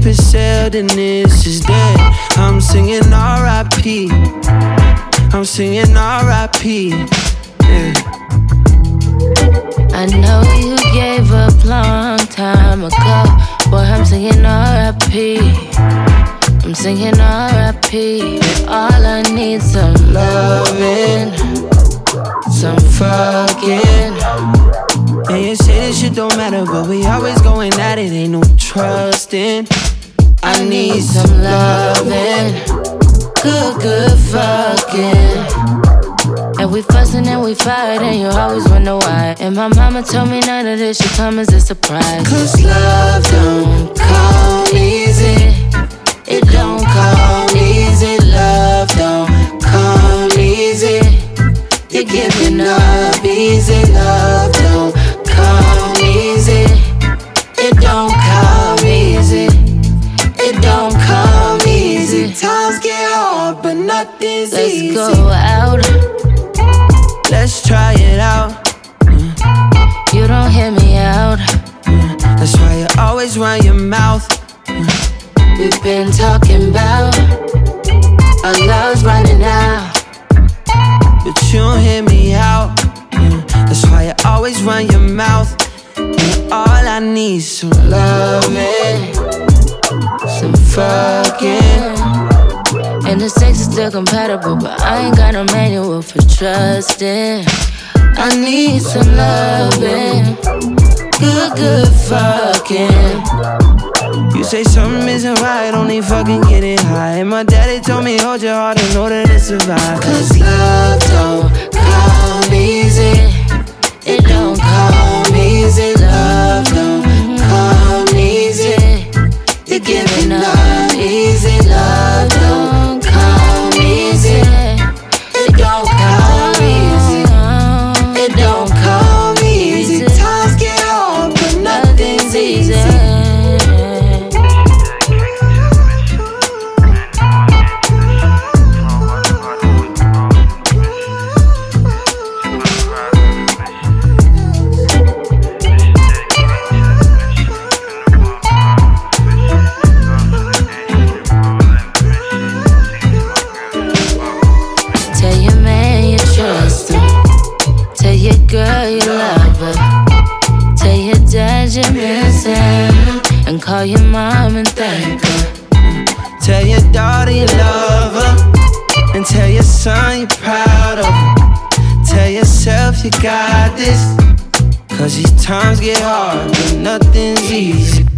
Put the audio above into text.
ship has sailed and this is dead. I'm singing R.I.P. I'm singing R.I.P. Yeah. I know you gave up long time ago. Boy, I'm singing R.I.P. I'm singing R.I.P. All I need some loving, some fucking. And you say this shit don't matter, but we always going at it, ain't no trusting. I need some loving, good fucking. And we fussin' and we fight, and you always wonder why. And my mama told me none of this should come as a surprise. Cause love don't come easy. It don't come easy. Love don't come easy. You're giving up easy. Love don't come easy. It don't come easy. It don't come easy. Times get hard, but nothing's easy. Let's go out. Let's try it out. You don't hear me out. That's why you always run your mouth. We've been talking about our love's running out, but you don't hear me out. That's why you always run your mouth. And all I need is some loving, some fucking. And the sex is still compatible, but I ain't got no manual for trusting. I need some loving, good fucking. You say something isn't right, only fucking get it high. And my daddy told me hold your heart in order to survive. Cause love don't come easy. It don't come easy. Love don't come easy. You're giving up easy. Love don't come easy. It don't come easy. It don't come easy. Times get hard, but nothing's easy. Tell your man you trust him. Tell your girl you love her. Tell your dad you miss him. And call your mom and thank her. Tell your daughter you love her. And tell your son you're proud of him. Tell yourself you got this. Cause these times get hard, but nothing's easy.